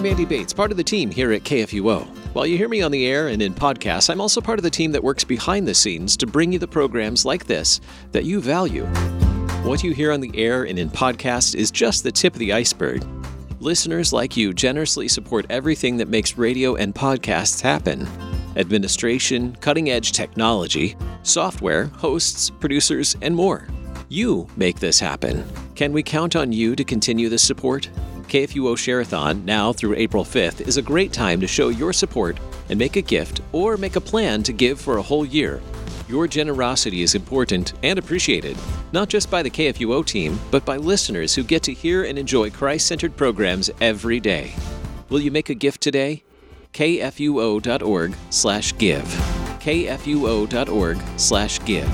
I'm Andy Bates, part of the team here at KFUO. While you hear me on the air and in podcasts, I'm also part of the team that works behind the scenes to bring you the programs like this that you value. What you hear on the air and in podcasts is just the tip of the iceberg. Listeners like you generously support everything that makes radio and podcasts happen. Administration, cutting-edge technology, software, hosts, producers, and more. You make this happen. Can we count on you to continue this support? KFUO Share-a-thon, now through April 5th, is a great time to show your support and make a gift or make a plan to give for a whole year. Your generosity is important and appreciated, not just by the KFUO team, but by listeners who get to hear and enjoy Christ-centered programs every day. Will you make a gift today? KFUO.org/give. KFUO.org/give.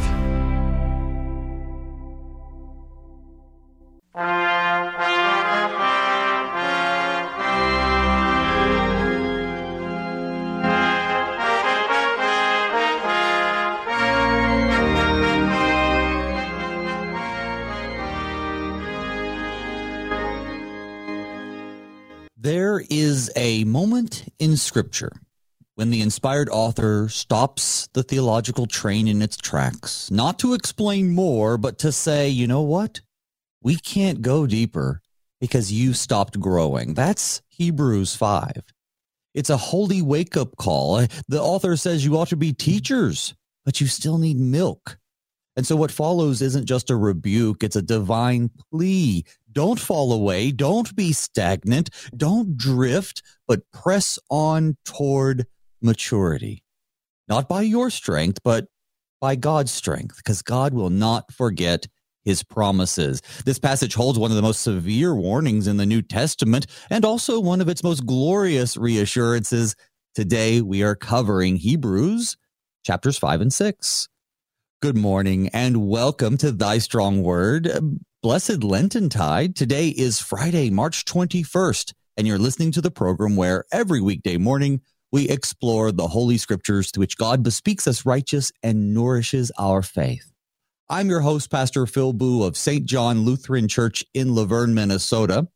There is a moment in Scripture when the inspired author stops the theological train in its tracks, not to explain more, but to say, you know what? We can't go deeper because you stopped growing. That's Hebrews 5. It's a holy wake-up call. The author says you ought to be teachers, but you still need milk. And so what follows isn't just a rebuke, it's a divine plea. Don't fall away, don't be stagnant, don't drift, but press on toward maturity. Not by your strength, but by God's strength, because God will not forget his promises. This passage holds one of the most severe warnings in the New Testament, and also one of its most glorious reassurances. Today we are covering Hebrews chapters 5 and 6. Good morning and welcome to Thy Strong Word. Blessed Lentintide. Today is Friday, March 21st, and you're listening to the program where every weekday morning we explore the Holy Scriptures to which God bespeaks us righteous and nourishes our faith. I'm your host, Pastor Phil Boo of St. John Lutheran Church in Laverne, Minnesota.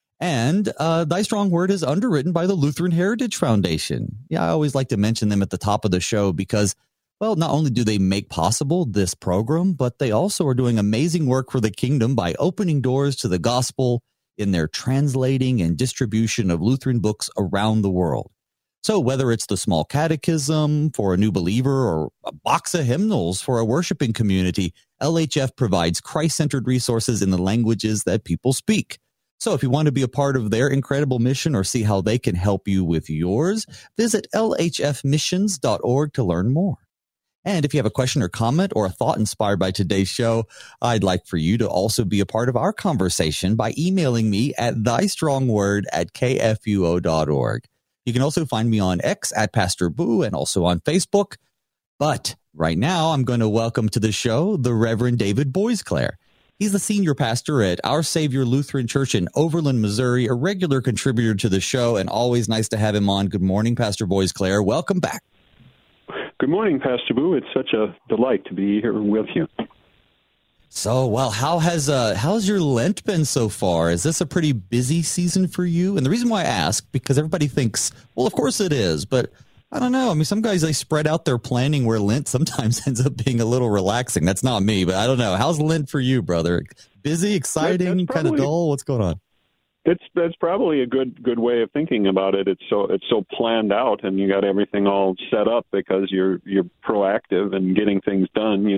And Thy Strong Word is underwritten by the Lutheran Heritage Foundation. Yeah, I always like to mention them at the top of the show because, well, not only do they make possible this program, but they also are doing amazing work for the kingdom by opening doors to the gospel in their translating and distribution of Lutheran books around the world. So whether it's the small catechism for a new believer or a box of hymnals for a worshiping community, LHF provides Christ-centered resources in the languages that people speak. So if you want to be a part of their incredible mission or see how they can help you with yours, visit lhfmissions.org to learn more. And if you have a question or comment or a thought inspired by today's show, I'd like for you to also be a part of our conversation by emailing me at thystrongword@kfuo.org. You can also find me on X at Pastor Boo and also on Facebook. But right now, I'm going to welcome to the show the Reverend David Boisclair. He's the senior pastor at Our Savior Lutheran Church in Overland, Missouri, a regular contributor to the show, and always nice to have him on. Good morning, Pastor Boisclair. Welcome back. Good morning, Pastor Boo. It's such a delight to be here with you. So, well, how's your Lent been so far? Is this a pretty busy season for you? And the reason why I ask, because everybody thinks, well, of course it is, but I don't know. I mean, some guys, they spread out their planning where Lent sometimes ends up being a little relaxing. That's not me, but I don't know. How's Lent for you, brother? Busy, exciting, kind of dull? What's going on? That's probably a good way of thinking about it. It's so planned out, and you got everything all set up because you're proactive and getting things done,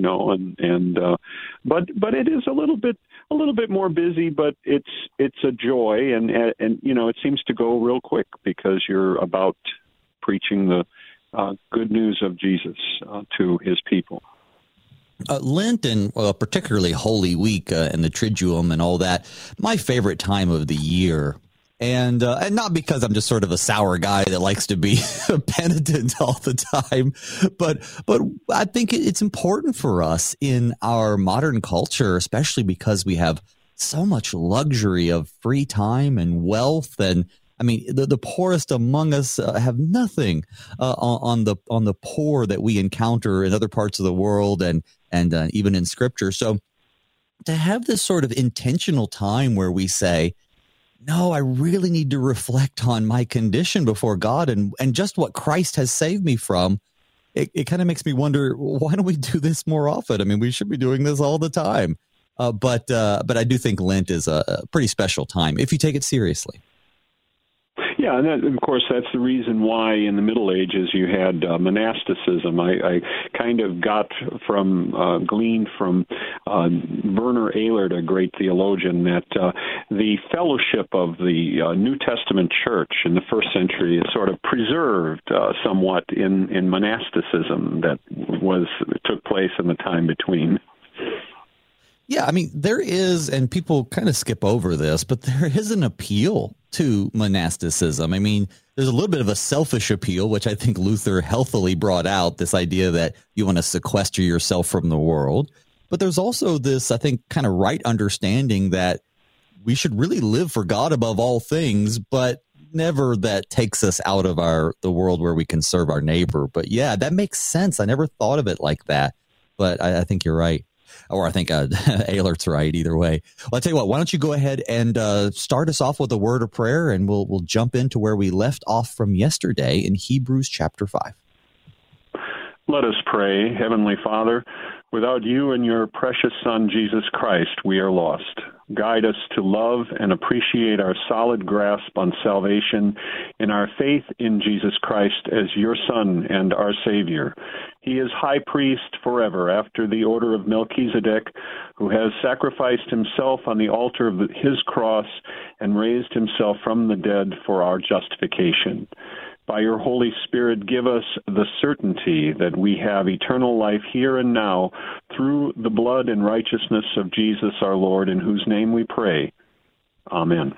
but it is a little bit more busy, but it's a joy, and it seems to go real quick because you're about preaching the good news of Jesus to his people. Lent and particularly Holy Week and the Triduum and all that, my favorite time of the year. And not because I'm just sort of a sour guy that likes to be penitent all the time, but I think it's important for us in our modern culture, especially because we have so much luxury of free time and wealth. And I mean, the poorest among us have nothing on the poor that we encounter in other parts of the world and even in Scripture. So to have this sort of intentional time where we say, no, I really need to reflect on my condition before God and just what Christ has saved me from. It kind of makes me wonder, why don't we do this more often? I mean, we should be doing this all the time. But I do think Lent is a pretty special time if you take it seriously. Yeah, and that, of course, that's the reason why in the Middle Ages you had monasticism. I kind of gleaned from Werner Ehlert, a great theologian, that the fellowship of the New Testament church in the first century is sort of preserved somewhat in monasticism that took place in the time between. Yeah, I mean, there is, and people kind of skip over this, but there is an appeal to monasticism. I mean, there's a little bit of a selfish appeal, which I think Luther healthily brought out, this idea that you want to sequester yourself from the world. But there's also this, I think, kind of right understanding that we should really live for God above all things, but never that takes us out of the world where we can serve our neighbor. But yeah, that makes sense. I never thought of it like that, but I think you're right. Or I think Ehlert's right either way. Well, I'll tell you what, why don't you go ahead and start us off with a word of prayer, and we'll jump into where we left off from yesterday in Hebrews chapter 5. Let us pray. Heavenly Father, without you and your precious Son, Jesus Christ, we are lost. Guide us to love and appreciate our solid grasp on salvation in our faith in Jesus Christ as your Son and our Savior. He is high priest forever after the order of Melchizedek, who has sacrificed himself on the altar of his cross and raised himself from the dead for our justification. By your Holy Spirit, give us the certainty that we have eternal life here and now through the blood and righteousness of Jesus our Lord, in whose name we pray. Amen.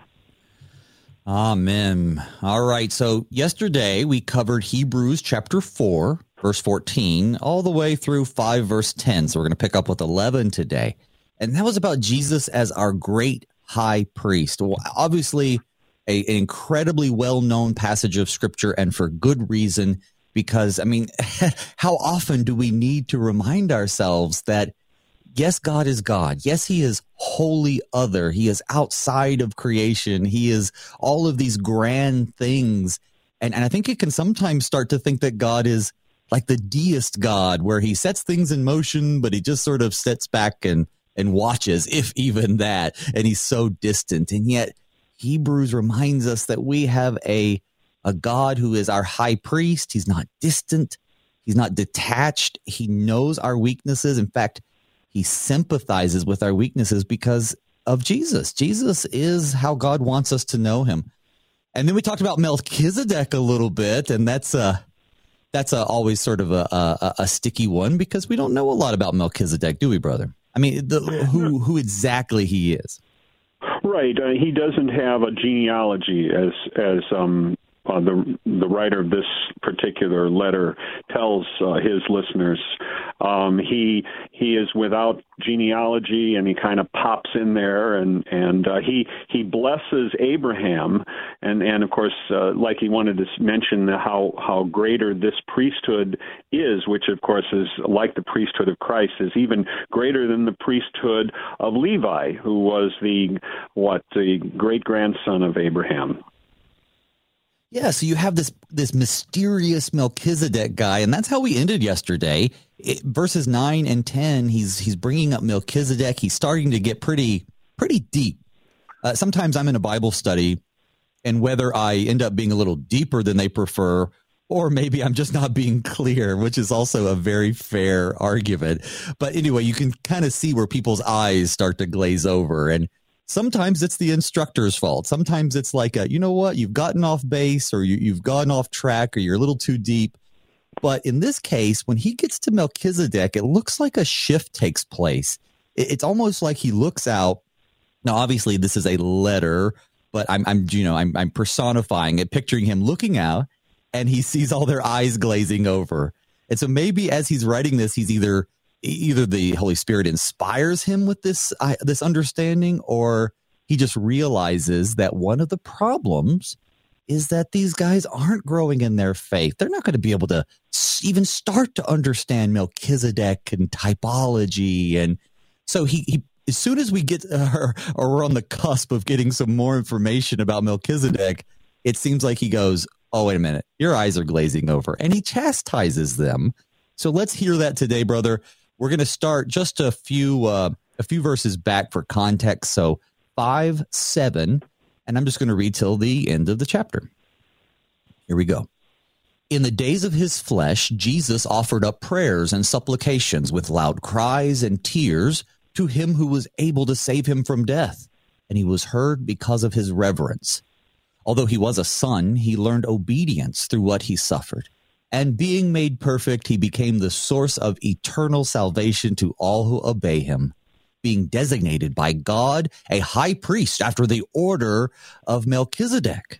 Amen. All right. So yesterday we covered Hebrews chapter 4, verse 14, all the way through 5, verse 10. So we're going to pick up with 11 today. And that was about Jesus as our great high priest. Well, obviously, an incredibly well-known passage of Scripture, and for good reason, because, I mean, how often do we need to remind ourselves that, yes, God is God. Yes, he is wholly other. He is outside of creation. He is all of these grand things. And I think it can sometimes start to think that God is like the deist God, where he sets things in motion, but he just sort of sits back and watches, if even that, and he's so distant. And yet Hebrews reminds us that we have a God who is our high priest. He's not distant. He's not detached. He knows our weaknesses. In fact, he sympathizes with our weaknesses because of Jesus. Jesus is how God wants us to know him. And then we talked about Melchizedek a little bit, and that's always sort of a sticky one because we don't know a lot about Melchizedek, do we, brother? I mean, who exactly he is. Right. He doesn't have a genealogy as the writer of this particular letter tells his listeners. He is without genealogy, and he kind of pops in there, and he blesses Abraham, and of course, like he wanted to mention how greater this priesthood is, which of course is like the priesthood of Christ, is even greater than the priesthood of Levi, who was the great grandson of Abraham. Yeah, so you have this mysterious Melchizedek guy, and that's how we ended yesterday. Verses 9 and 10, he's bringing up Melchizedek. He's starting to get pretty deep. Sometimes I'm in a Bible study, and whether I end up being a little deeper than they prefer, or maybe I'm just not being clear, which is also a very fair argument. But anyway, you can kind of see where people's eyes start to glaze over, and sometimes it's the instructor's fault. Sometimes it's like, you know what, you've gotten off base, or you've gone off track, or you're a little too deep. But in this case, when he gets to Melchizedek, it looks like a shift takes place. It's almost like he looks out. Now, obviously, this is a letter, but I'm personifying it, picturing him looking out, and he sees all their eyes glazing over. And so maybe as he's writing this, he's either the Holy Spirit inspires him with this understanding, or he just realizes that one of the problems is that these guys aren't growing in their faith. They're not going to be able to even start to understand Melchizedek and typology. And so he as soon as we get or we're on the cusp of getting some more information about Melchizedek, it seems like he goes, oh, wait a minute, your eyes are glazing over, and he chastises them. So let's hear that today, brother. We're going to start just a few verses back for context. So 5:7, and I'm just going to read till the end of the chapter. Here we go. In the days of his flesh, Jesus offered up prayers and supplications with loud cries and tears to him who was able to save him from death, and he was heard because of his reverence. Although he was a son, he learned obedience through what he suffered. And being made perfect, he became the source of eternal salvation to all who obey him, being designated by God a high priest after the order of Melchizedek.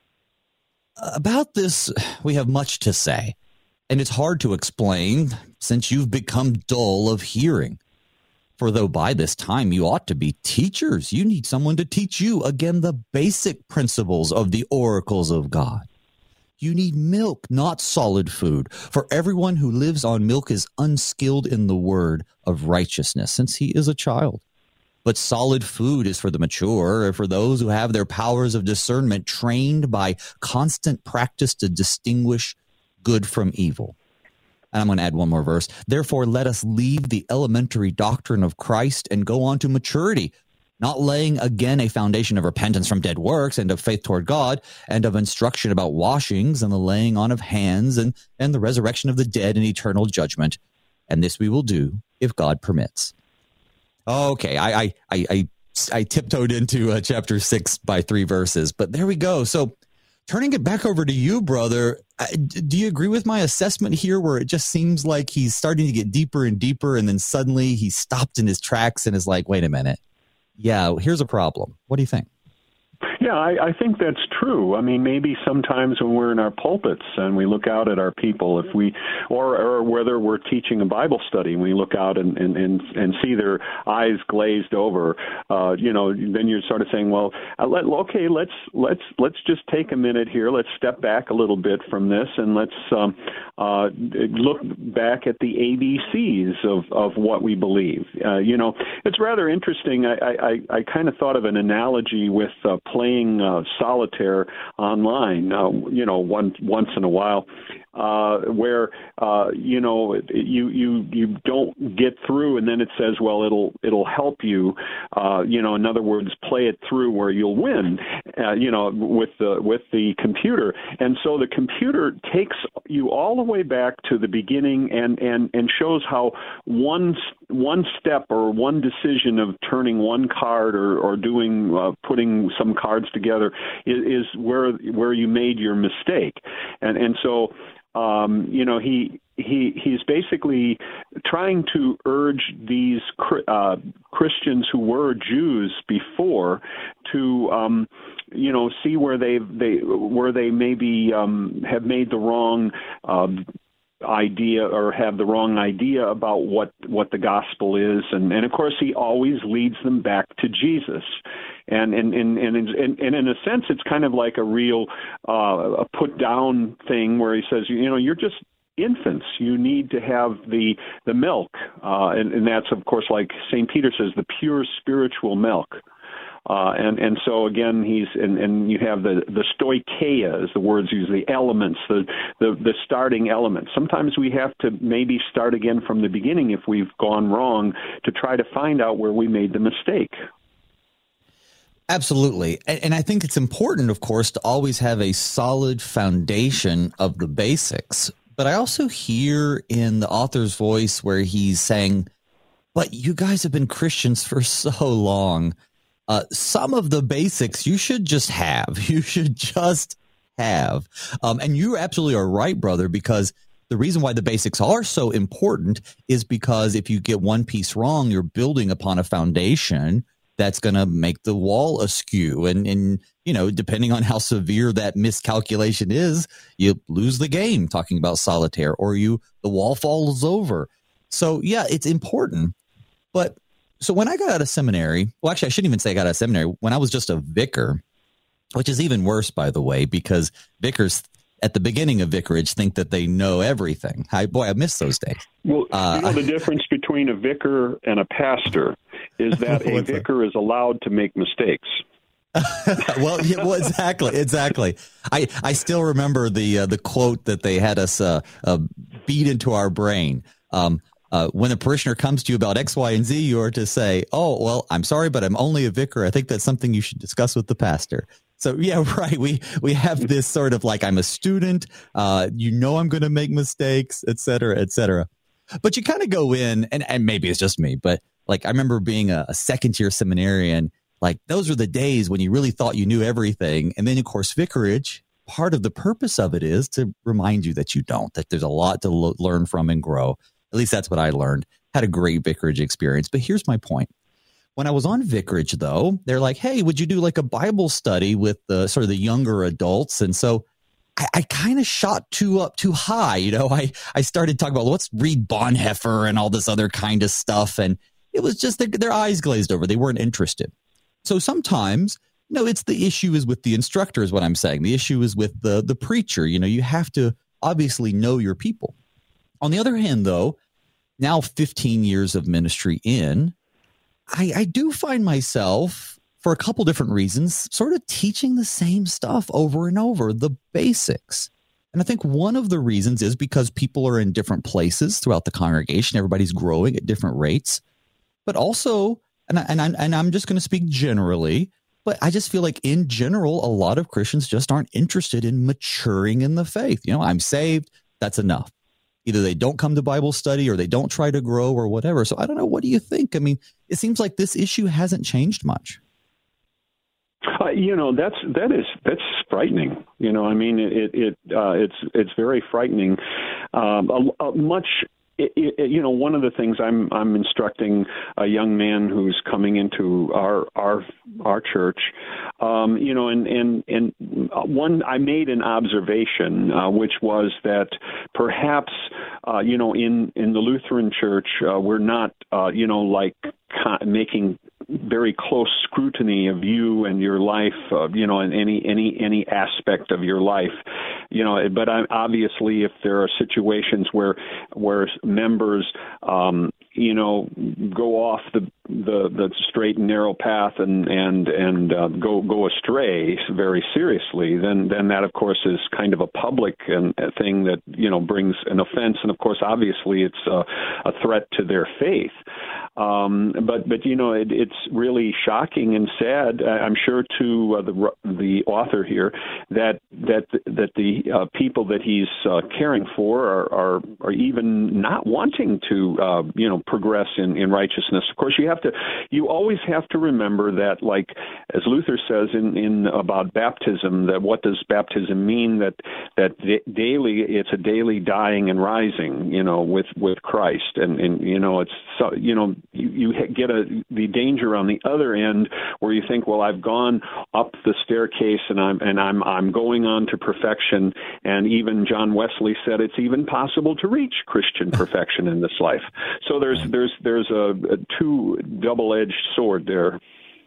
About this, we have much to say, and it's hard to explain since you've become dull of hearing. For though by this time you ought to be teachers, you need someone to teach you again the basic principles of the oracles of God. You need milk, not solid food, for everyone who lives on milk is unskilled in the word of righteousness, since he is a child. But solid food is for the mature, for those who have their powers of discernment trained by constant practice to distinguish good from evil. And I'm going to add one more verse. Therefore, let us leave the elementary doctrine of Christ and go on to maturity, not laying again a foundation of repentance from dead works and of faith toward God and of instruction about washings and the laying on of hands and the resurrection of the dead and eternal judgment. And this we will do if God permits. Okay, I tiptoed into chapter 6 by 3 verses, but there we go. So turning it back over to you, brother, do you agree with my assessment here where it just seems like he's starting to get deeper and deeper and then suddenly he stopped in his tracks and is like, wait a minute. Yeah, here's a problem. What do you think? Yeah, I think that's true. I mean, maybe sometimes when we're in our pulpits and we look out at our people, if we, or whether we're teaching a Bible study, we look out and see their eyes glazed over, then you're sort of saying, well, let's just take a minute here. Let's step back a little bit from this and let's look back at the ABCs of what we believe. It's rather interesting. I kind of thought of an analogy with playing solitaire online, once in a while, where you don't get through, and then it says, well, it'll help you. In other words, play it through where you'll win. With the computer, and so the computer takes you all the way back to the beginning and shows how one step or one decision of turning one card or doing putting some cards together is where you made your mistake, and so he's basically trying to urge these Christians who were Jews before to see where they maybe have made the wrong idea or have the wrong idea about what the gospel is, and of course he always leads them back to Jesus. And in a sense, it's kind of like a real a put down thing where he says, you're just infants. You need to have the milk, and that's of course, like St. Peter says, the pure spiritual milk. And so again, and you have the stoicheia, as the words use, the elements, the starting elements. Sometimes we have to maybe start again from the beginning if we've gone wrong to try to find out where we made the mistake. Absolutely. And I think it's important, of course, to always have a solid foundation of the basics. But I also hear in the author's voice where he's saying, but you guys have been Christians for so long. Some of the basics you should just have. You should just have. And you absolutely are right, brother, because the reason why the basics are so important is because if you get one piece wrong, you're building upon a foundation that's going to make the wall askew. And depending on how severe that miscalculation is, you lose the game, talking about solitaire, or the wall falls over. So, yeah, it's important. But so when I got out of seminary, well, actually, I shouldn't even say I got out of seminary. When I was just a vicar, which is even worse, by the way, because vicars at the beginning of vicarage think that they know everything. I miss those days. Well, the difference between a vicar and a pastor is that a vicar is allowed to make mistakes. Well, exactly. I still remember the quote that they had us beat into our brain. When a parishioner comes to you about X, Y, and Z, you are to say, "Oh, well, I'm sorry, but I'm only a vicar. I think that's something you should discuss with the pastor." So, yeah, right. We have this sort of like, I'm a student, I'm going to make mistakes, et cetera, et cetera. But you kind of go in, and maybe it's just me, but like I remember being a second-year seminarian. Like those were the days when you really thought you knew everything. And then, of course, vicarage, part of the purpose of it is to remind you that you don't, that there's a lot to learn from and grow. At least that's what I learned. Had a great vicarage experience. But here's my point. When I was on vicarage, though, they're like, hey, would you do like a Bible study with the sort of the younger adults? And so I kind of shot up too high. I started talking about, let's read Bonhoeffer and all this other kind of stuff. And it was just their eyes glazed over. They weren't interested. So sometimes, it's the issue is with the instructor is what I'm saying. The issue is with the preacher. You have to obviously know your people. On the other hand, though, now 15 years of ministry in, I do find myself, for a couple different reasons, sort of teaching the same stuff over and over, the basics. And I think one of the reasons is because people are in different places throughout the congregation. Everybody's growing at different rates. But also, and I'm just going to speak generally, but I just feel like in general, a lot of Christians just aren't interested in maturing in the faith. I'm saved. That's enough. Either they don't come to Bible study or they don't try to grow or whatever. So I don't know. What do you think? I mean, it seems like this issue hasn't changed much. That's frightening. I mean, it's very frightening. One of the things I'm instructing a young man who's coming into our church, and I made an observation, which was that perhaps, in the Lutheran Church, we're not, making very close scrutiny of you and your life, in any aspect of your life, but obviously if there are situations where members, go off the straight and narrow path and go astray very seriously, then that of course is kind of a public thing that brings an offense, and of course obviously it's a threat to their faith. But it's really shocking and sad, I'm sure, to the author here that the people that he's caring for are even not wanting to progress in righteousness. Of course, you always have to remember that, like as Luther says in about baptism, that what does baptism mean? That daily, it's a daily dying and rising, with Christ, and it's so you get the danger on the other end where you think, well, I've gone up the staircase and I'm going on to perfection, and even John Wesley said it's even possible to reach Christian perfection in this life. So there's a two double-edged sword there.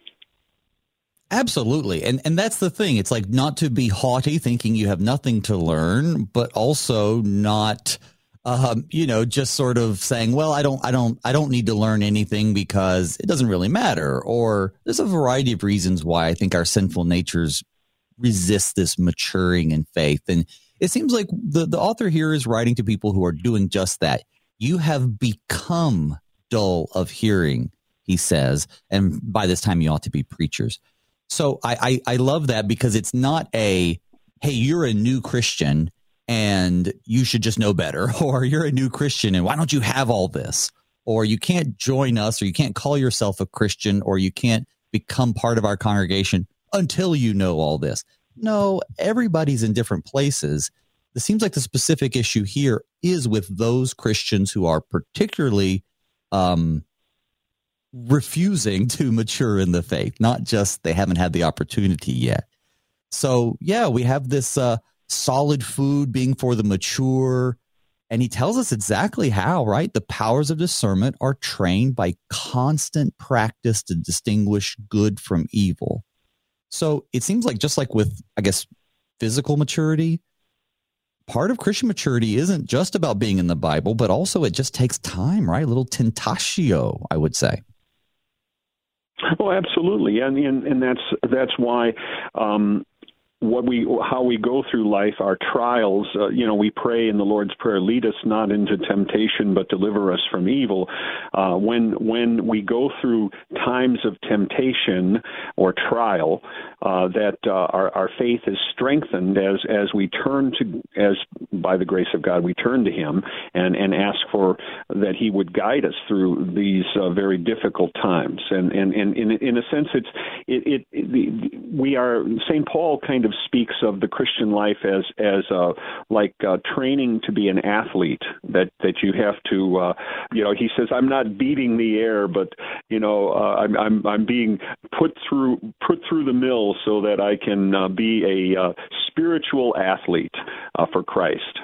Absolutely. And that's the thing. It's like not to be haughty, thinking you have nothing to learn, but also not, just sort of saying, well, I don't need to learn anything because it doesn't really matter. Or there's a variety of reasons why I think our sinful natures resist this maturing in faith. And it seems like the author here is writing to people who are doing just that. You have become dull of hearing, he says, and by this time you ought to be preachers. So I love that, because it's not hey, you're a new Christian and you should just know better, or you're a new Christian and why don't you have all this, or you can't join us, or you can't call yourself a Christian, or you can't become part of our congregation until you know all this. No, everybody's in different places. It seems like the specific issue here is with those Christians who are particularly refusing to mature in the faith, not just they haven't had the opportunity yet. So, yeah, we have this solid food being for the mature, and he tells us exactly how, right? The powers of discernment are trained by constant practice to distinguish good from evil. So it seems like just like with, I guess, physical maturity, part of Christian maturity isn't just about being in the Bible, but also it just takes time, right? A little tentatio, I would say. Oh, absolutely, and that's why how we go through life, our trials. We pray in the Lord's Prayer, "Lead us not into temptation, but deliver us from evil." When we go through times of temptation or trial, that our faith is strengthened as we turn by the grace of God, we turn to Him and ask for that He would guide us through these very difficult times. And in a sense, we are St. Paul kind of speaks of the Christian life as like training to be an athlete, that you have to he says, "I'm not beating the air, but I'm being put through the mill so that I can be a spiritual athlete for Christ."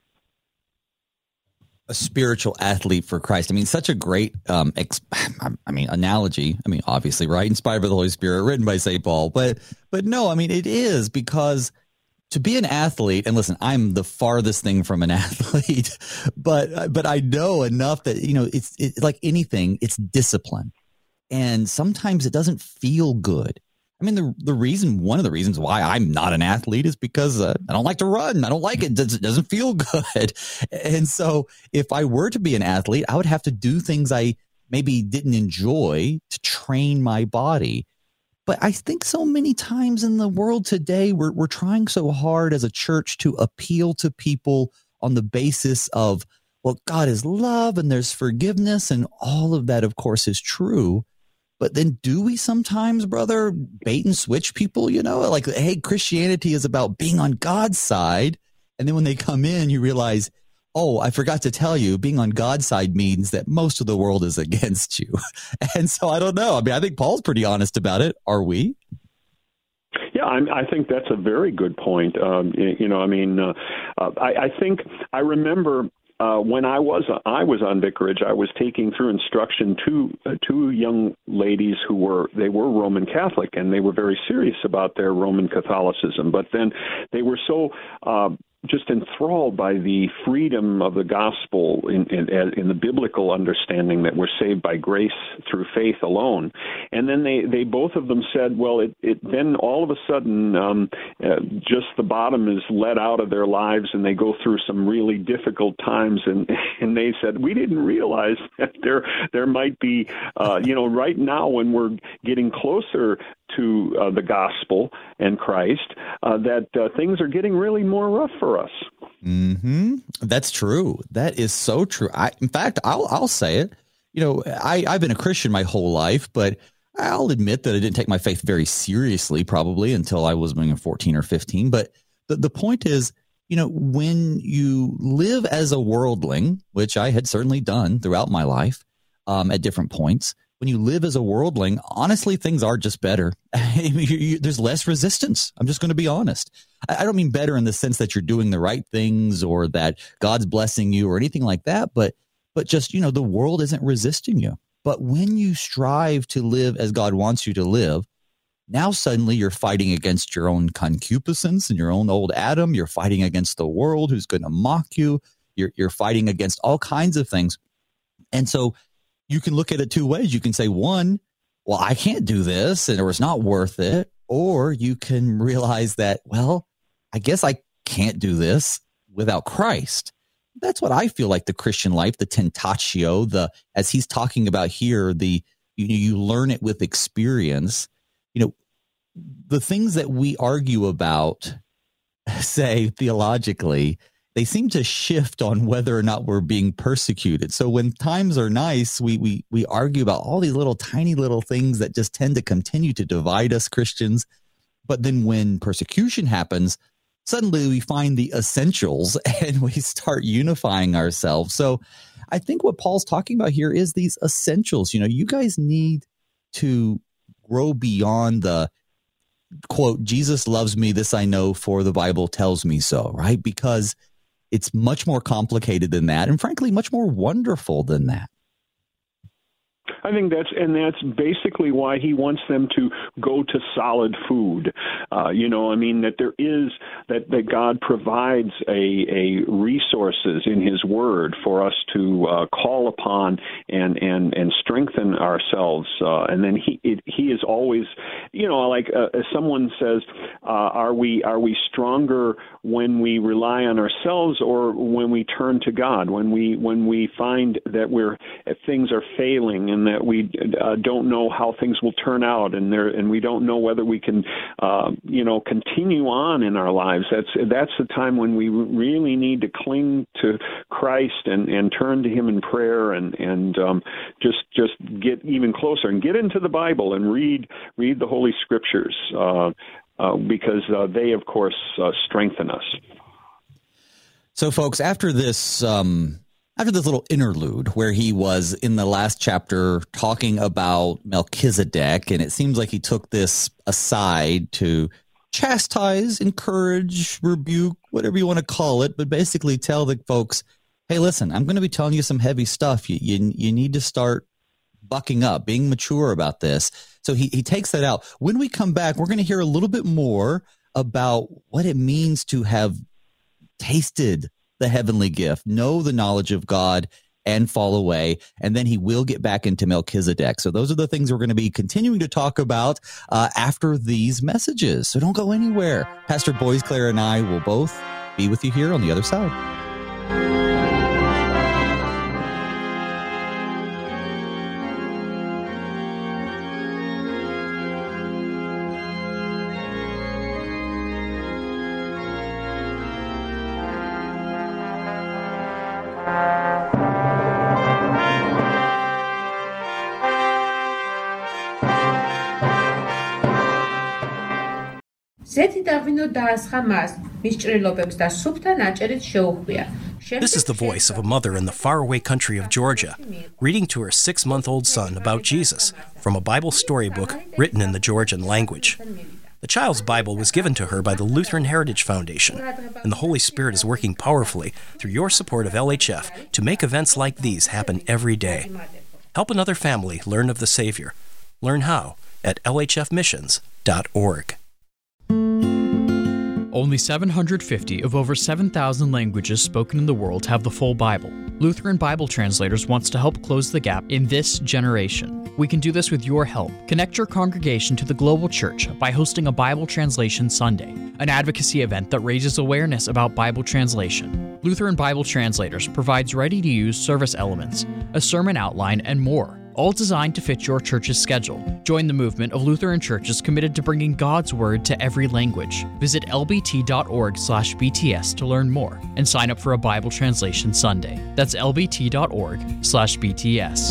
A spiritual athlete for Christ. I mean, such a great analogy. I mean, obviously, right? Inspired by the Holy Spirit, written by St. Paul. But no, I mean, it is, because to be an athlete, and listen, I'm the farthest thing from an athlete, but I know enough that, it's like anything, it's discipline. And sometimes it doesn't feel good. I mean, one of the reasons why I'm not an athlete is because I don't like to run. I don't like it. It doesn't feel good. And so if I were to be an athlete, I would have to do things I maybe didn't enjoy to train my body. But I think so many times in the world today, we're trying so hard as a church to appeal to people on the basis of, well, God is love and there's forgiveness, and all of that, of course, is true. But then do we sometimes, brother, bait and switch people, like, hey, Christianity is about being on God's side. And then when they come in, you realize, oh, I forgot to tell you, being on God's side means that most of the world is against you. And so I don't know. I mean, I think Paul's pretty honest about it. Are we? Yeah, I think that's a very good point. I think I remember when I was on vicarage, I was taking through instruction two young ladies who were Roman Catholic, and they were very serious about their Roman Catholicism. But then they were so just enthralled by the freedom of the gospel in the biblical understanding that we're saved by grace through faith alone. And then they both of them said, well, it then all of a sudden just the bottom is let out of their lives, and they go through some really difficult times. And they said, we didn't realize that there might be, right now when we're getting closer to the gospel and Christ, that things are getting really more rough for us. Mm-hmm. That's true. That is so true. In fact, I'll say it. I've been a Christian my whole life, but I'll admit that I didn't take my faith very seriously probably until I was 14 or 15. But the point is, when you live as a worldling, which I had certainly done throughout my life at different points, when you live as a worldling, honestly, things are just better. There's less resistance. I'm just going to be honest. I don't mean better in the sense that you're doing the right things or that God's blessing you or anything like that, but just, the world isn't resisting you. But when you strive to live as God wants you to live, now suddenly you're fighting against your own concupiscence and your own old Adam. You're fighting against the world who's going to mock you. You're fighting against all kinds of things. And so you can look at it two ways. You can say, one, well, I can't do this or it's not worth it. Or you can realize that, well, I guess I can't do this without Christ. That's what I feel like the Christian life, the tentatio, as he's talking about here, you learn it with experience. The things that we argue about, say theologically, they seem to shift on whether or not we're being persecuted. So when times are nice, we argue about all these little tiny little things that just tend to continue to divide us Christians. But then when persecution happens, suddenly we find the essentials and we start unifying ourselves. So I think what Paul's talking about here is these essentials. You guys need to grow beyond the quote, Jesus loves me, this I know, for the Bible tells me so, right? Because it's much more complicated than that, and frankly, much more wonderful than that. I think that's basically why he wants them to go to solid food. That God provides a resources in His Word for us to call upon and strengthen ourselves. And then he is always, someone says, are we stronger when we rely on ourselves or when we turn to God? When we find that things are failing and that we don't know how things will turn out, and we don't know whether we can continue on in our lives. That's the time when we really need to cling to Christ and turn to Him in prayer and just get even closer and get into the Bible and read the Holy Scriptures because they, of course, strengthen us. So, folks, after this little interlude where he was in the last chapter talking about Melchizedek, and it seems like he took this aside to chastise, encourage, rebuke, whatever you want to call it, but basically tell the folks, hey, listen, I'm going to be telling you some heavy stuff. You need to start bucking up, being mature about this. So he takes that out. When we come back, we're going to hear a little bit more about what it means to have tasted the heavenly gift, know the knowledge of God, and fall away. And then he will get back into Melchizedek. So those are the things we're going to be continuing to talk about after these messages. So don't go anywhere. Pastor Boisclair and I will both be with you here on the other side. This is the voice of a mother in the faraway country of Georgia, reading to her 6-month-old son about Jesus from a Bible storybook written in the Georgian language. The child's Bible was given to her by the Lutheran Heritage Foundation, and the Holy Spirit is working powerfully through your support of LHF to make events like these happen every day. Help another family learn of the Savior. Learn how at lhfmissions.org. Only 750 of over 7,000 languages spoken in the world have the full Bible. Lutheran Bible Translators wants to help close the gap in this generation. We can do this with your help. Connect your congregation to the global church by hosting a Bible Translation Sunday, an advocacy event that raises awareness about Bible translation. Lutheran Bible Translators provides ready-to-use service elements, a sermon outline, and more, all designed to fit your church's schedule. Join the movement of Lutheran churches committed to bringing God's Word to every language. Visit lbt.org/BTS to learn more and sign up for a Bible Translation Sunday. That's lbt.org/BTS.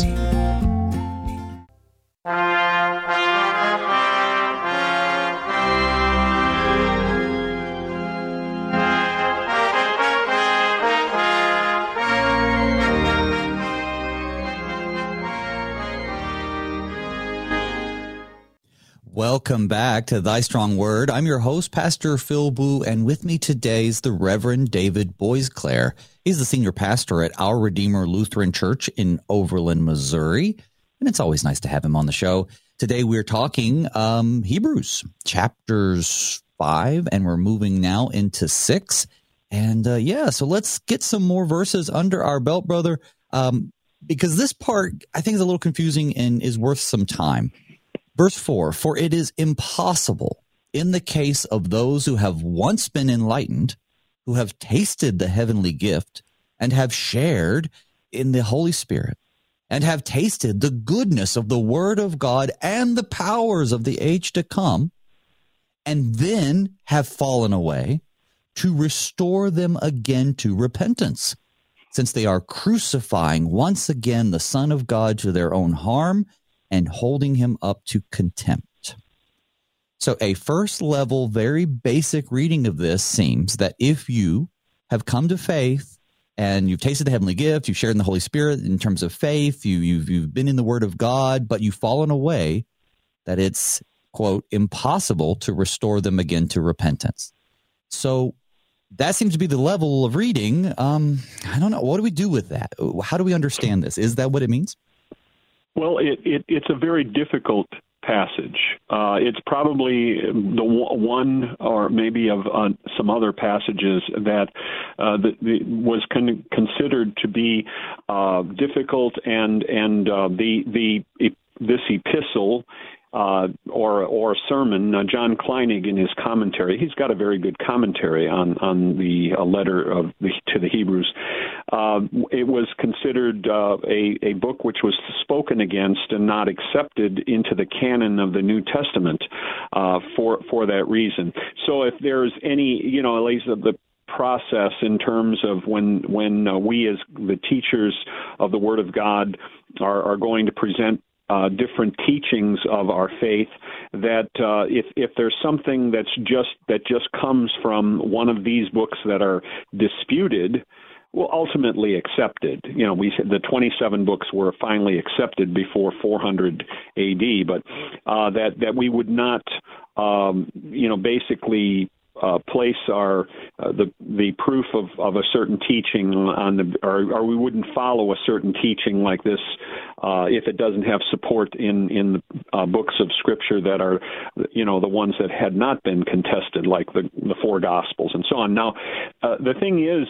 Welcome back to Thy Strong Word. I'm your host, Pastor Phil Boo, and with me today is the Reverend David Boisclair. He's the senior pastor at Our Redeemer Lutheran Church in Overland, Missouri, and it's always nice to have him on the show. Today we're talking Hebrews, chapters 5, and we're moving now into 6. And so let's get some more verses under our belt, brother, because this part I think is a little confusing and is worth some time. Verse 4, for it is impossible in the case of those who have once been enlightened, who have tasted the heavenly gift, and have shared in the Holy Spirit, and have tasted the goodness of the Word of God and the powers of the age to come, and then have fallen away, to restore them again to repentance, since they are crucifying once again the Son of God to their own harm, and holding him up to contempt. So a first level, very basic reading of this seems that if you have come to faith and you've tasted the heavenly gift, you've shared in the Holy Spirit in terms of faith, you've been in the Word of God, but you've fallen away, that it's, quote, impossible to restore them again to repentance. So that seems to be the level of reading. I don't know. What do we do with that? How do we understand this? Is that what it means? Well, it's a very difficult passage. It's probably the one, or maybe of some other passages that was considered to be difficult, and this epistle. Or sermon, John Kleinig in his commentary, he's got a very good commentary on the letter to the Hebrews. It was considered a book which was spoken against and not accepted into the canon of the New Testament for that reason. So if there's any, at least the process in terms of when we as the teachers of the Word of God are going to present different teachings of our faith, that if there's something that just comes from one of these books that are disputed, well, ultimately accepted. We said the 27 books were finally accepted before 400 A.D., but that we would not, basically place our the proof of a certain teaching on or we wouldn't follow a certain teaching like this if it doesn't have support in the books of Scripture that are the ones that had not been contested, like the four Gospels and so on. Now, the thing is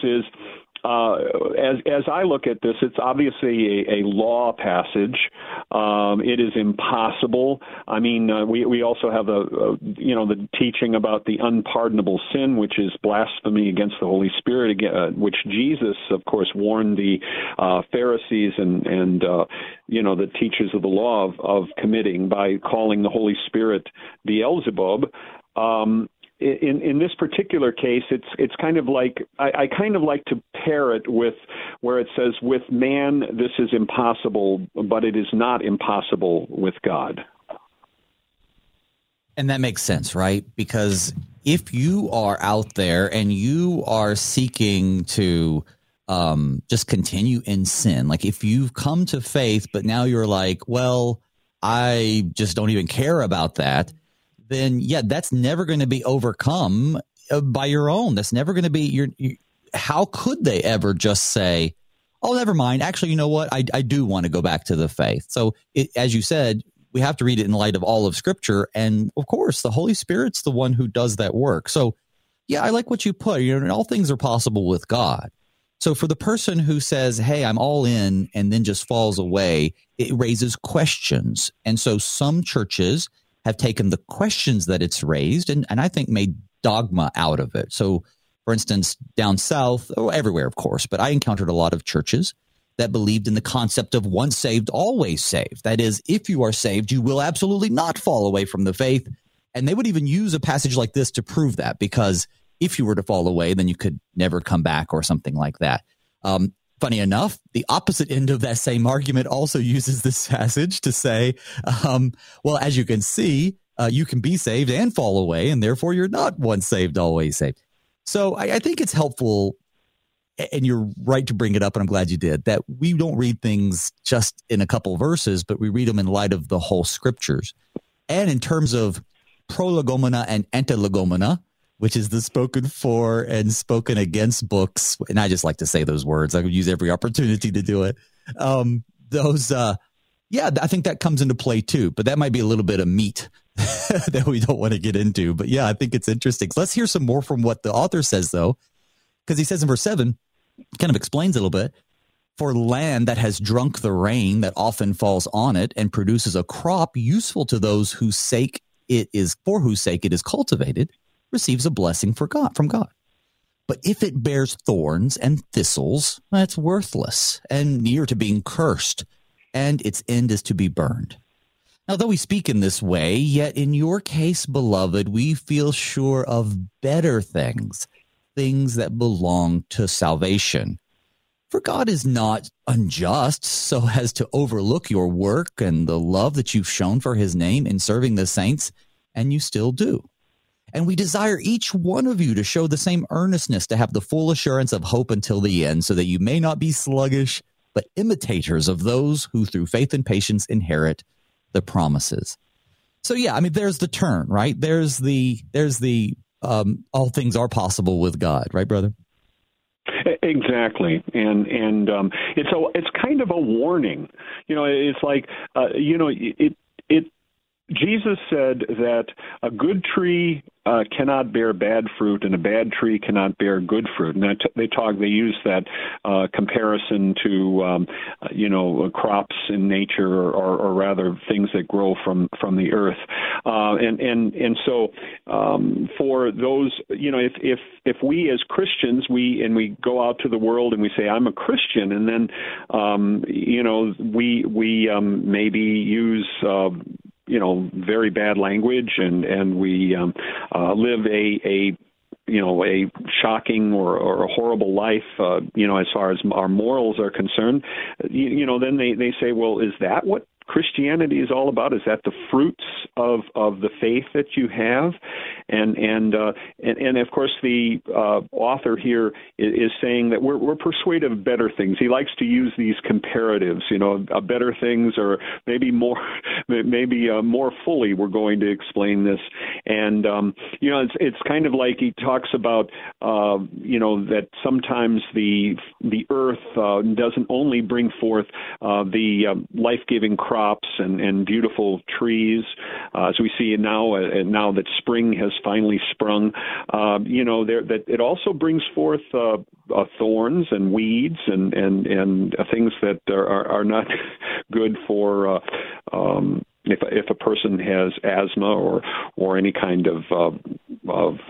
as I look at this, it's obviously a law passage. It is impossible. I mean, we also have the teaching about the unpardonable sin, which is blasphemy against the Holy Spirit, which Jesus, of course, warned the Pharisees and the teachers of the law of committing by calling the Holy Spirit Beelzebub. In this particular case, it's kind of like I kind of like to pair it with where it says, with man this is impossible, but it is not impossible with God. And that makes sense, right? Because if you are out there and you are seeking to just continue in sin, like if you've come to faith, but now you're like, well, I just don't even care about that, then that's never going to be overcome by your own. That's never going to be how could they ever just say, oh, never mind. Actually, you know what? I do want to go back to the faith. So as you said, we have to read it in light of all of Scripture. And of course, the Holy Spirit's the one who does that work. So I like what you put, all things are possible with God. So for the person who says, hey, I'm all in, and then just falls away, it raises questions. And so some churches have taken the questions that it's raised and I think made dogma out of it. So, for instance, down south, everywhere, of course, but I encountered a lot of churches that believed in the concept of once saved, always saved. That is, if you are saved, you will absolutely not fall away from the faith. And they would even use a passage like this to prove that, because if you were to fall away, then you could never come back or something like that. Funny enough, the opposite end of that same argument also uses this passage to say, well, as you can see, you can be saved and fall away, and therefore you're not once saved, always saved. So I think it's helpful, and you're right to bring it up, and I'm glad you did, that we don't read things just in a couple verses, but we read them in light of the whole Scriptures. And in terms of prolegomena and antilegomena, which is the spoken for and spoken against books. And I just like to say those words. I would use every opportunity to do it. I think that comes into play too, but that might be a little bit of meat that we don't want to get into. But I think it's interesting. So let's hear some more from what the author says, though, because he says in verse 7, kind of explains a little bit. For land that has drunk the rain that often falls on it and produces a crop useful to those whose sake it is cultivated, receives a blessing from God. But if it bears thorns and thistles, that's worthless and near to being cursed, and its end is to be burned. Now, though we speak in this way, yet in your case, beloved, we feel sure of better things that belong to salvation. For God is not unjust so as to overlook your work and the love that you've shown for his name in serving the saints, and you still do. And we desire each one of you to show the same earnestness, to have the full assurance of hope until the end, so that you may not be sluggish, but imitators of those who through faith and patience inherit the promises. So there's the turn, right? There's the all things are possible with God, right, brother? Exactly, and it's kind of a warning. It's like Jesus said that a good tree cannot bear bad fruit, and a bad tree cannot bear good fruit. And they use that comparison to crops in nature, or rather things that grow from the earth. And so for those, if we as Christians we go out to the world and we say I'm a Christian, and then we maybe use very bad language, and we live a shocking or a horrible life, as far as our morals are concerned, then they say, well, is that what Christianity is all about? Is that the fruits of the faith that you have? And of course the author here is saying that we're persuaded of better things. He likes to use these comparatives, better things, or maybe more fully we're going to explain this. And it's kind of like he talks about that sometimes the earth doesn't only bring forth the life-giving crops and beautiful trees, as we see now that spring has finally sprung. That it also brings forth thorns and weeds and things that are not good for if a person has asthma or any kind of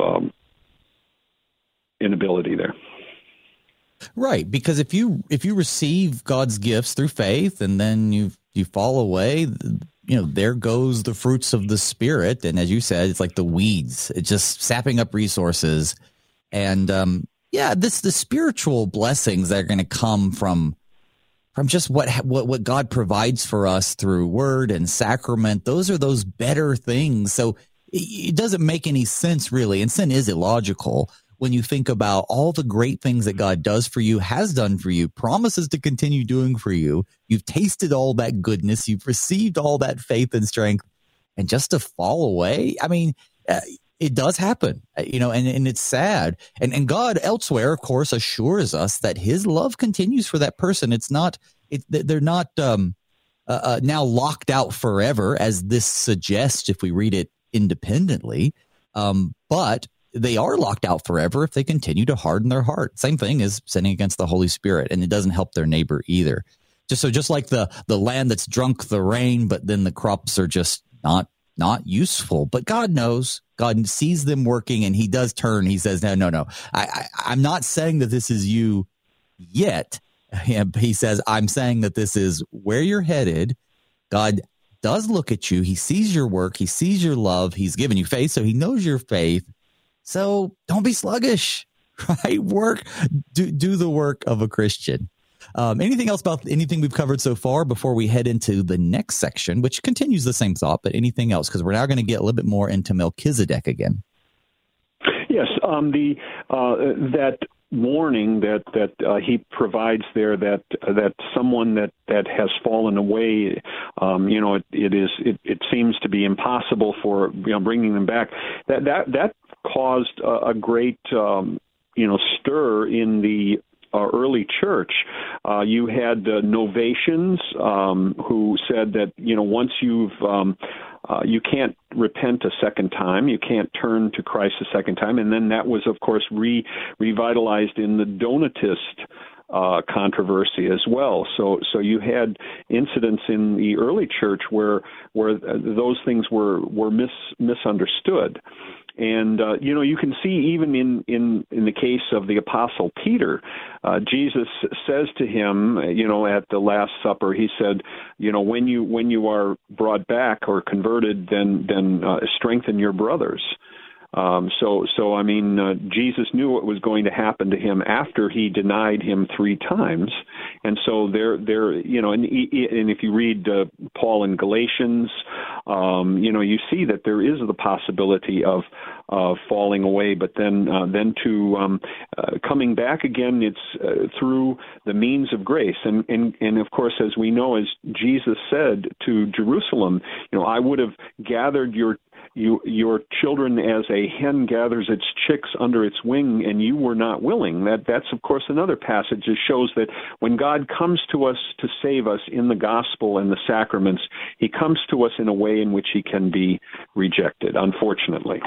inability there. Right, because if you receive God's gifts through faith and then you fall away, there goes the fruits of the Spirit. And as you said, it's like the weeds. It's just sapping up resources. And the spiritual blessings that are going to come from just what God provides for us through word and sacrament, those are those better things. So it doesn't make any sense, really. And sin is illogical when you think about all the great things that God does for you, has done for you, promises to continue doing for you. You've tasted all that goodness. You've received all that faith and strength. And just to fall away, I mean, it does happen, and it's sad. And God elsewhere, of course, assures us that his love continues for that person. They're not now locked out forever, as this suggests if we read it independently. But they are locked out forever if they continue to harden their heart. Same thing as sinning against the Holy Spirit, and it doesn't help their neighbor either. Just like the land that's drunk the rain, but then the crops are just not useful. But God knows. God sees them working, and he does turn. He says, no. I'm not saying that this is you yet. He says, I'm saying that this is where you're headed. God does look at you. He sees your work. He sees your love. He's given you faith, so he knows your faith. So don't be sluggish, right? Do the work of a Christian. Anything else about anything we've covered so far before we head into the next section, which continues the same thought, but anything else? Because we're now going to get a little bit more into Melchizedek again. Yes, that warning that he provides there, that someone that has fallen away, it seems to be impossible for bringing them back. That caused a great stir in the early church. You had Novatians who said that once you can't repent a second time, you can't turn to Christ a second time, and then that was of course revitalized in the Donatist controversy as well. So you had incidents in the early church where those things were misunderstood. And, you can see even in the case of the Apostle Peter, Jesus says to him, at the Last Supper, he said, when you are brought back or converted, then strengthen your brothers. Jesus knew what was going to happen to him after he denied him 3 times. And so there, and if you read Paul in Galatians, you see that there is the possibility of falling away, but then to coming back again, it's through the means of grace. And of course, as we know, as Jesus said to Jerusalem, I would have gathered your your children as a hen gathers its chicks under its wing, and you were not willing. That's of course another passage that shows that when God comes to us to save us in the gospel and the sacraments, he comes to us in a way in which he can be rejected, unfortunately.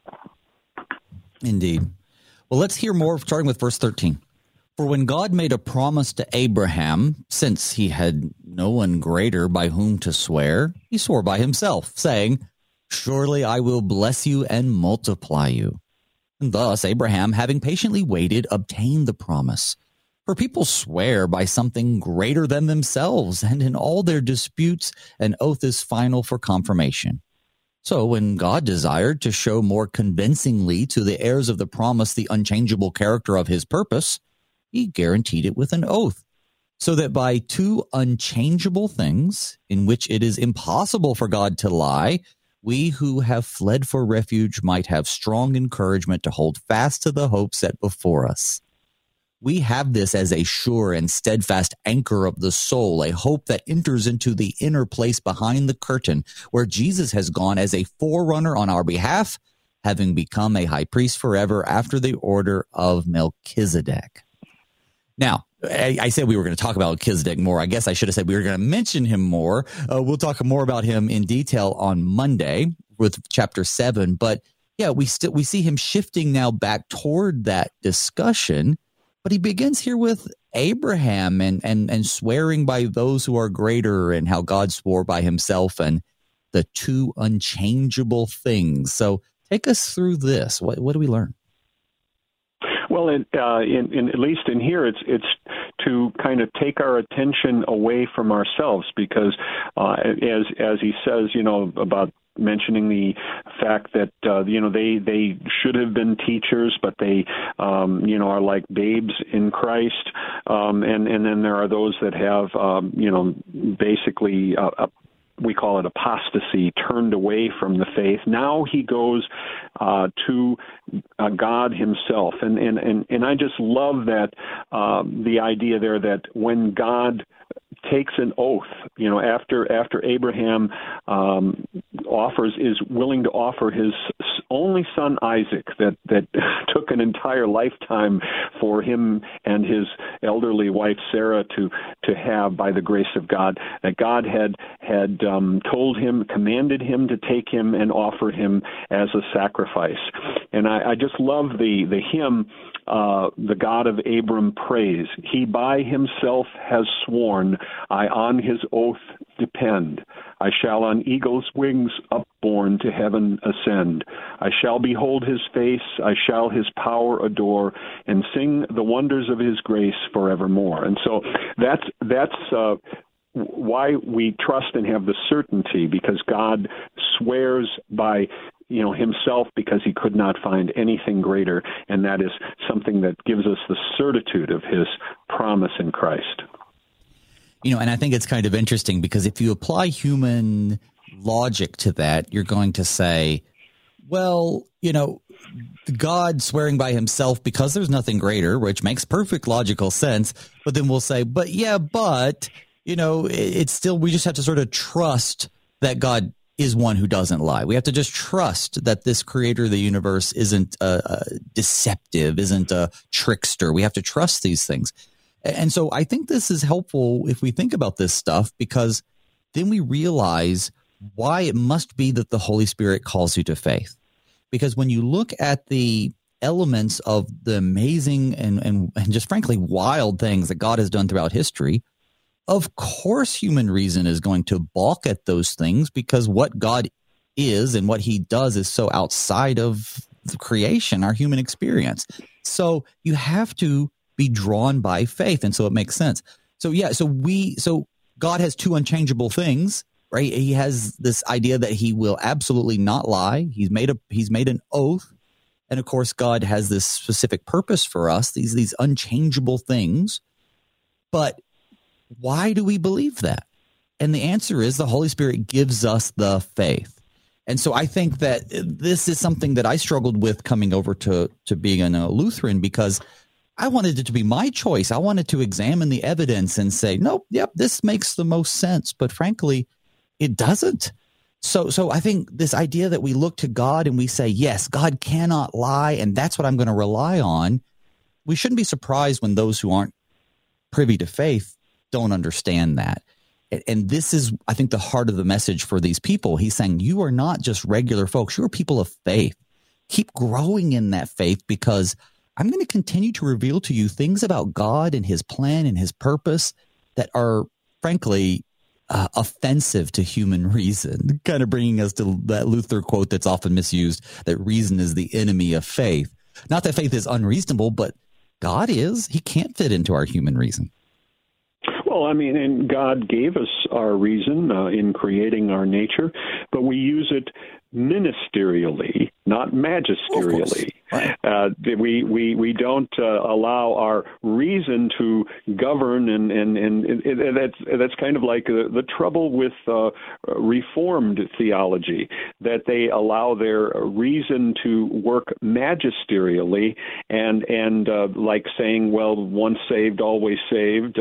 Indeed. Well, let's hear more, starting with verse 13. For when God made a promise to Abraham, since he had no one greater by whom to swear, he swore by himself, saying, Surely I will bless you and multiply you. And thus Abraham, having patiently waited, obtained the promise. For people swear by something greater than themselves, and in all their disputes an oath is final for confirmation. So when God desired to show more convincingly to the heirs of the promise the unchangeable character of his purpose, he guaranteed it with an oath, so that by two unchangeable things, in which it is impossible for God to lie, we who have fled for refuge might have strong encouragement to hold fast to the hope set before us. We have this as a sure and steadfast anchor of the soul, a hope that enters into the inner place behind the curtain, where Jesus has gone as a forerunner on our behalf, having become a high priest forever after the order of Melchizedek. Now, I said we were going to talk about Melchizedek more. I guess I should have said we were going to mention him more. We'll talk more about him in detail on Monday with chapter 7. But yeah, we see him shifting now back toward that discussion. But he begins here with Abraham and swearing by those who are greater, and how God swore by himself, and the two unchangeable things. So take us through this. What do we learn? Well, in at least in here, it's to kind of take our attention away from ourselves, because as he says, about mentioning the fact that they should have been teachers, but they are like babes in Christ, and then there are those that have basically we call it apostasy, turned away from the faith. Now he goes to God himself, and I just love that the idea there that when God takes an oath, after Abraham is willing to offer his only son Isaac, that took an entire lifetime for him and his elderly wife Sarah to have by the grace of God, that God had commanded him to take him and offer him as a sacrifice. And I just love the hymn, the God of Abram praise. He by himself has sworn, I on his oath depend. I shall on eagle's wings upborne to heaven ascend. I shall behold his face, I shall his power adore, and sing the wonders of his grace forevermore. And so that's why we trust and have the certainty, because God swears by himself, because he could not find anything greater, and that is something that gives us the certitude of his promise in Christ. And I think it's kind of interesting, because if you apply human logic to that, you're going to say, well, God swearing by himself because there's nothing greater, which makes perfect logical sense. But then we'll say, it's still, we just have to sort of trust that God is one who doesn't lie. We have to just trust that this creator of the universe isn't deceptive, isn't a trickster. We have to trust these things. And so I think this is helpful if we think about this stuff, because then we realize why it must be that the Holy Spirit calls you to faith. Because when you look at the elements of the amazing and just frankly wild things that God has done throughout history, of course human reason is going to balk at those things, because what God is and what he does is so outside of the creation, our human experience. So you have to be drawn by faith, and so it makes sense. So God has two unchangeable things, right? He has this idea that he will absolutely not lie. He's made an oath, and of course God has this specific purpose for us, these unchangeable things. But why do we believe that? And the answer is the Holy Spirit gives us the faith. And so I think that this is something that I struggled with coming over to being a Lutheran, because I wanted it to be my choice. I wanted to examine the evidence and say, nope, yep, this makes the most sense. But frankly, it doesn't. So I think this idea that we look to God and we say, yes, God cannot lie, and that's what I'm going to rely on. We shouldn't be surprised when those who aren't privy to faith don't understand that. And this is, I think, the heart of the message for these people. He's saying, you are not just regular folks. You're people of faith. Keep growing in that faith, because I'm going to continue to reveal to you things about God and his plan and his purpose that are, frankly, offensive to human reason, kind of bringing us to that Luther quote that's often misused, that reason is the enemy of faith. Not that faith is unreasonable, but God is. He can't fit into our human reason. Well, I mean, and God gave us our reason in creating our nature, but we use it ministerially, not magisterially. Right. We don't allow our reason to govern, and that's kind of like the trouble with Reformed theology, that they allow their reason to work magisterially, and like saying, well, once saved, always saved.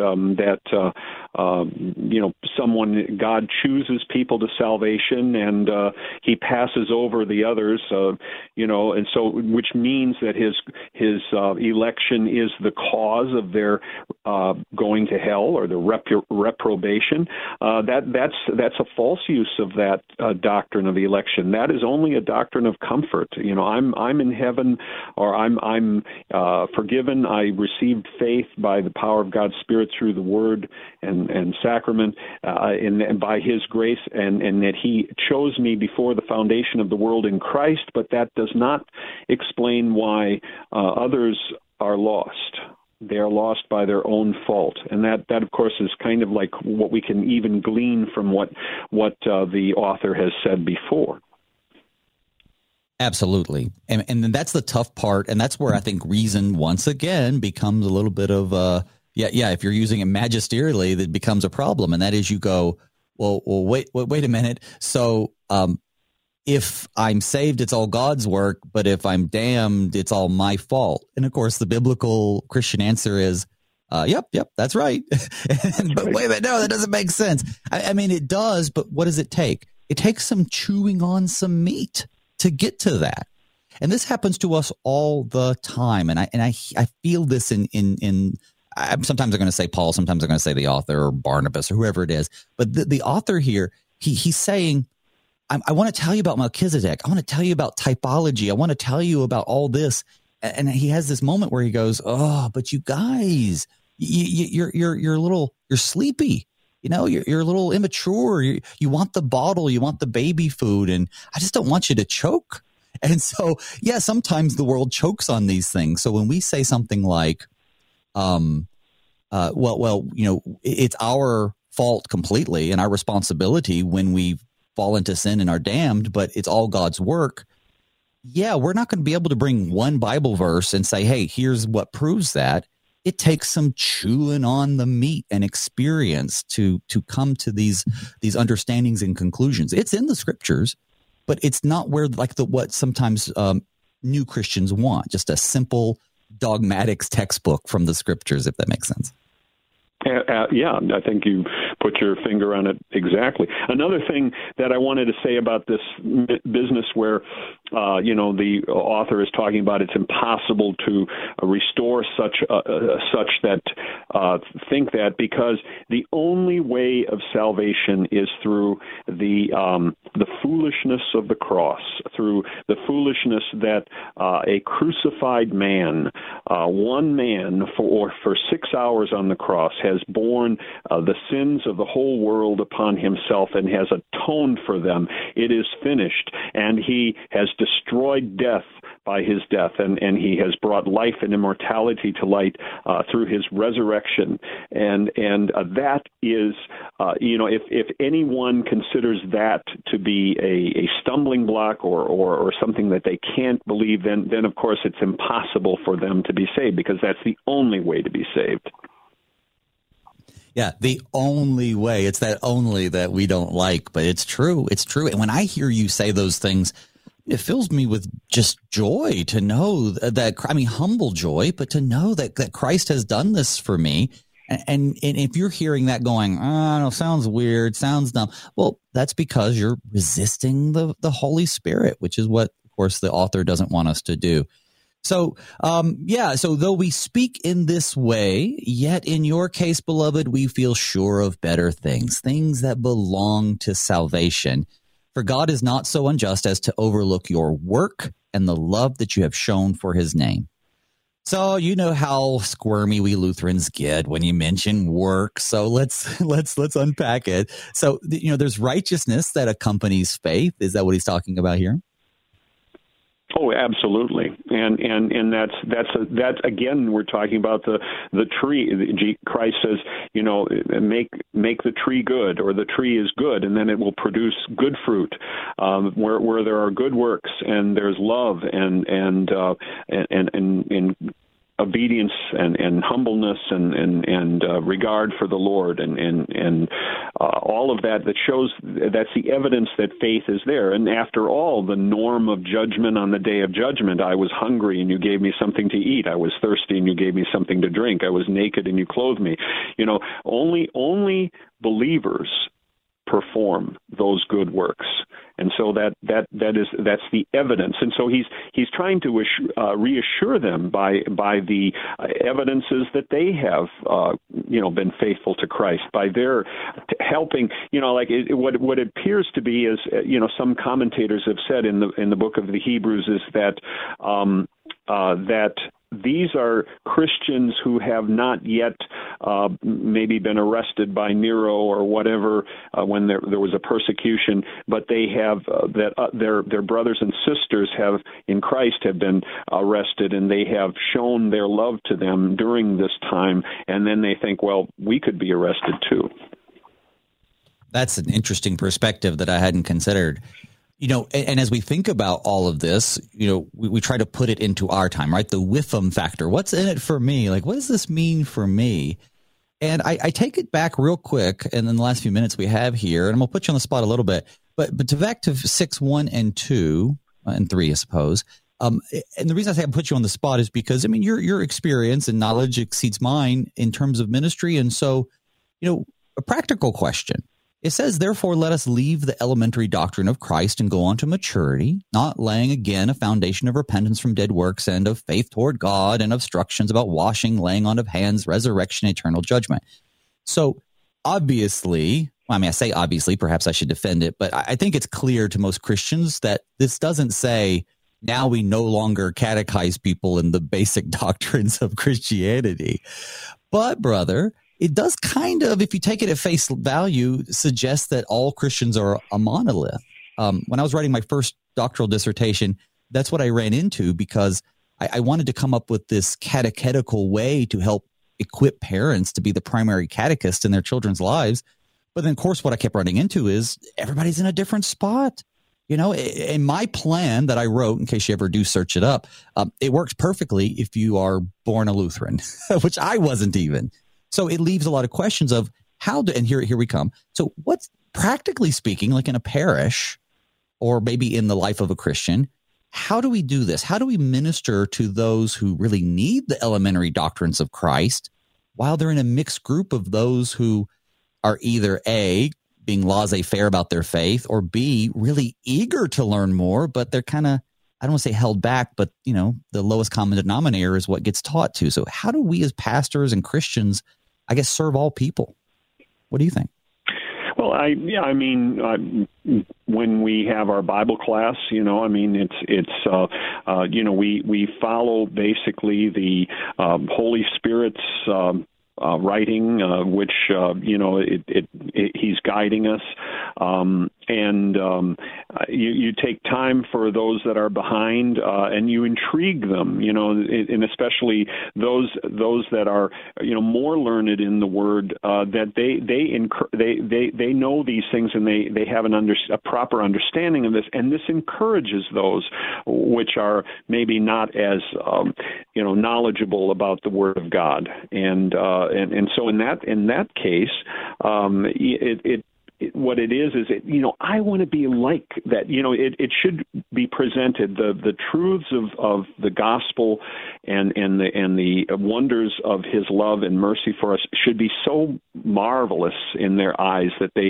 Someone, God chooses people to salvation, and he passes over the others, and so, which means that his election is the cause of their going to hell or the reprobation. That's a false use of that doctrine of the election. That is only a doctrine of comfort. I'm in heaven, or I'm forgiven. I received faith by the power of God's Spirit through the Word and sacrament, and by His grace, and that He chose me before the foundation of the world in Christ. But that does not explain why others are lost. They are lost by their own fault, and that of course is kind of like what we can even glean from what the author has said before. Absolutely, and that's the tough part, and that's where I think reason once again becomes a little bit of if you're using it magisterially, that becomes a problem, and that is you go, well, wait a minute, so if I'm saved, it's all God's work, but if I'm damned, it's all my fault. And of course, the biblical Christian answer is, yep, that's right. But wait a minute, no, that doesn't make sense. I mean, it does, but what does it take? It takes some chewing on some meat to get to that. And this happens to us all the time. And I feel this in sometimes I'm going to say Paul, sometimes I'm going to say the author or Barnabas or whoever it is. But the author here, he's saying, I want to tell you about Melchizedek. I want to tell you about typology. I want to tell you about all this. And he has this moment where he goes, "Oh, but you guys, you're sleepy. You're a little immature. You want the bottle, you want the baby food, and I just don't want you to choke." And so, yeah, sometimes the world chokes on these things. So when we say something like, it's our fault completely and our responsibility when we fall into sin and are damned, but it's all God's work. Yeah, we're not going to be able to bring one Bible verse and say, hey, here's what proves that. It takes some chewing on the meat and experience to come to these understandings and conclusions. It's in the scriptures, but it's not where what sometimes new Christians want, just a simple dogmatics textbook from the scriptures, if that makes sense. Yeah, I think you put your finger on it exactly. Another thing that I wanted to say about this business where, the author is talking about it's impossible to restore such that think that, because the only way of salvation is through the foolishness of the cross, through the foolishness that a crucified man, one man for 6 hours on the cross, has borne the sins of the whole world upon himself and has atoned for them. It is finished, and he has destroyed death by his death, and he has brought life and immortality to light through his resurrection. And that is, if anyone considers that to be a stumbling block or something that they can't believe, then of course it's impossible for them to be saved, because that's the only way to be saved. Yeah, the only way. It's that only that we don't like, but it's true. It's true. And when I hear you say those things, it fills me with just joy to know that, humble joy, but to know that Christ has done this for me. And if you're hearing that going, oh, no, sounds weird, sounds dumb. Well, that's because you're resisting the Holy Spirit, which is what, of course, the author doesn't want us to do. So, so though we speak in this way, yet in your case, beloved, we feel sure of better things that belong to salvation. For God is not so unjust as to overlook your work and the love that you have shown for his name. So you know how squirmy we Lutherans get when you mention work. So let's unpack it. So, there's righteousness that accompanies faith. Is that what he's talking about here? Oh, absolutely, and that's again, we're talking about the tree. Christ says, make the tree good, or the tree is good, and then it will produce good fruit. Where there are good works and there's love and obedience and humbleness and regard for the Lord and all of that shows that's the evidence that faith is there. And after all, the norm of judgment on the day of judgment, I was hungry and you gave me something to eat. I was thirsty and you gave me something to drink. I was naked and you clothed me. Only believers perform those good works, and so that's the evidence. And so he's trying to reassure them by the evidences that they have been faithful to Christ, by their helping. What it appears to be is some commentators have said in the book of the Hebrews is that these are Christians who have not yet maybe been arrested by Nero or whatever when there was a persecution, but they have their brothers and sisters in Christ have been arrested, and they have shown their love to them during this time, and then they think, well, we could be arrested too. That's an interesting perspective that I hadn't considered. And as we think about all of this, we try to put it into our time, right? The Whiffam factor. What's in it for me? Like, what does this mean for me? And I take it back real quick, and in the last few minutes we have here, and I'm going to put you on the spot a little bit, but back to 6:1 and 2 and 3, I suppose. And the reason I say I put you on the spot is because, your experience and knowledge exceeds mine in terms of ministry. And so, a practical question. It says, therefore, let us leave the elementary doctrine of Christ and go on to maturity, not laying again a foundation of repentance from dead works and of faith toward God and obstructions about washing, laying on of hands, resurrection, eternal judgment. So obviously, I say obviously, perhaps I should defend it, but I think it's clear to most Christians that this doesn't say now we no longer catechize people in the basic doctrines of Christianity. But, brother, it does kind of, if you take it at face value, suggest that all Christians are a monolith. When I was writing my first doctoral dissertation, that's what I ran into, because I wanted to come up with this catechetical way to help equip parents to be the primary catechist in their children's lives. But then, of course, what I kept running into is everybody's in a different spot. In my plan that I wrote, in case you ever do search it up, it works perfectly if you are born a Lutheran, which I wasn't even. So it leaves a lot of questions of and here we come. So what's, practically speaking, like in a parish or maybe in the life of a Christian, how do we do this? How do we minister to those who really need the elementary doctrines of Christ while they're in a mixed group of those who are either A, being laissez-faire about their faith, or B, really eager to learn more, but they're kind of, I don't want to say held back, but, the lowest common denominator is what gets taught to. So how do we as pastors and Christians, I guess, serve all people? What do you think? Well, when we have our Bible class, we follow basically the Holy Spirit's writing, which he's guiding us, you take time for those that are behind, and you intrigue them, and especially those that are more learned in the Word, that they know these things and they have a proper understanding of this, and this encourages those which are maybe not as knowledgeable about the Word of God, and so in that case, what it is I want to be like that. It should be presented, the truths of the gospel and the wonders of his love and mercy for us should be so marvelous in their eyes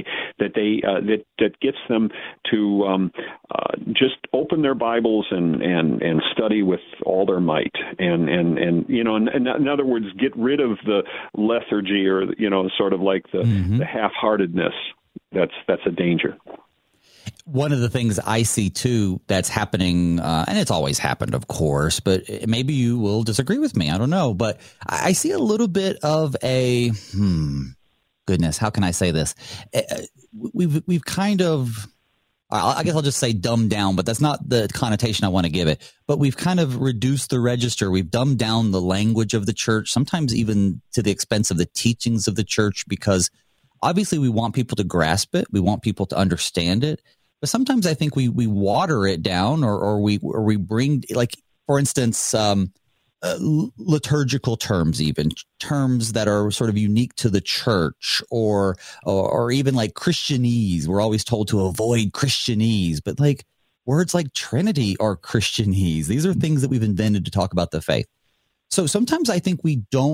that gets them to just open their Bibles and study with all their might, and in other words, get rid of the lethargy or sort of like the half-heartedness. That's a danger. One of the things I see too that's happening, and it's always happened, of course, but maybe you will disagree with me. I don't know, but I see a little bit of a goodness. How can I say this? We've kind of, I guess I'll just say dumbed down, but that's not the connotation I want to give it. But we've kind of reduced the register. We've dumbed down the language of the church, sometimes even to the expense of the teachings of the church, because obviously we want people to grasp it. We want people to understand it. But sometimes I think we water it down or we bring, like, for instance, liturgical terms, even terms that are sort of unique to the church, or even like Christianese. We're always told to avoid Christianese, but like words like Trinity are Christianese. These are things that we've invented to talk about the faith. So sometimes I think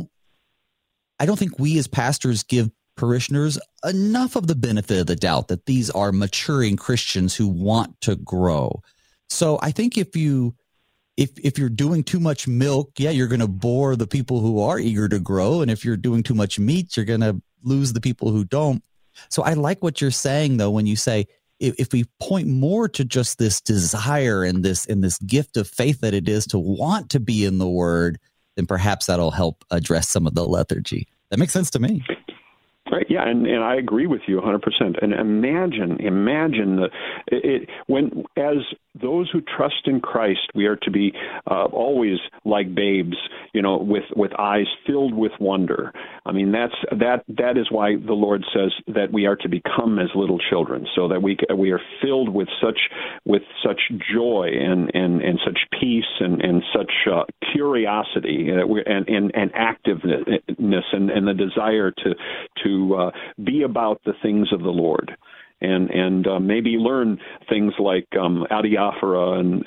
I don't think we as pastors give parishioners enough of the benefit of the doubt that these are maturing Christians who want to grow. So I think if you're doing too much milk, you're going to bore the people who are eager to grow. And if you're doing too much meat, you're going to lose the people who don't. So I like what you're saying, though, when you say if we point more to just this desire and this gift of faith that it is to want to be in the Word, then perhaps that'll help address some of the lethargy. That makes sense to me. Right. Yeah, and I agree with you 100%. And imagine when as those who trust in Christ, we are to be always like babes, with eyes filled with wonder. I mean, that is why the Lord says that we are to become as little children, so that we are filled with such joy and such peace and such curiosity and activeness and the desire to be about the things of the Lord. And maybe learn things like adiaphora and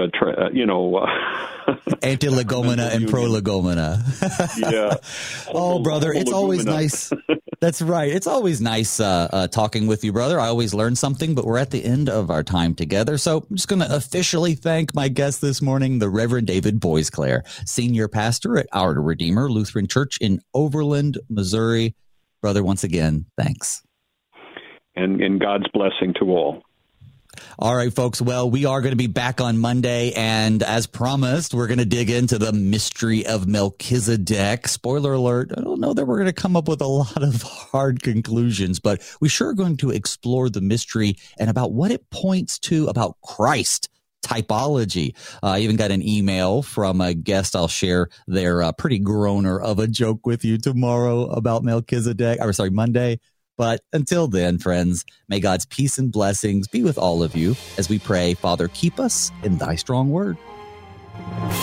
antilegomena and prolegomena. Yeah. Oh, brother, it's always nice. That's right. It's always nice talking with you, brother. I always learn something, but we're at the end of our time together. So I'm just going to officially thank my guest this morning, the Reverend David Boisclair, Senior Pastor at Our Redeemer Lutheran Church in Overland, Missouri. Brother, once again, thanks. And God's blessing to all. All right, folks. Well, we are going to be back on Monday, and as promised, we're going to dig into the mystery of Melchizedek. Spoiler alert, I don't know that we're going to come up with a lot of hard conclusions, but we sure are going to explore the mystery and about what it points to about Christ typology. I even got an email from a guest. I'll share their pretty groaner of a joke with you tomorrow about Melchizedek, Monday. But until then, friends, may God's peace and blessings be with all of you as we pray, Father, keep us in thy strong word.